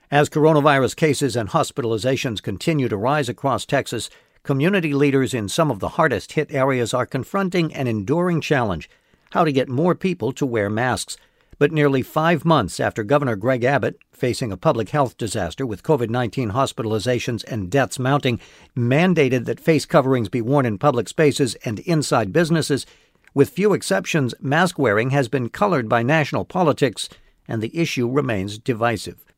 As coronavirus cases and hospitalizations continue to rise across Texas, community leaders in some of the hardest-hit areas are confronting an enduring challenge: how to get more people to wear masks. But nearly 5 months after Governor Greg Abbott, facing a public health disaster with COVID-19 hospitalizations and deaths mounting, mandated that face coverings be worn in public spaces and inside businesses, with few exceptions, mask wearing has been colored by national politics, and the issue remains divisive.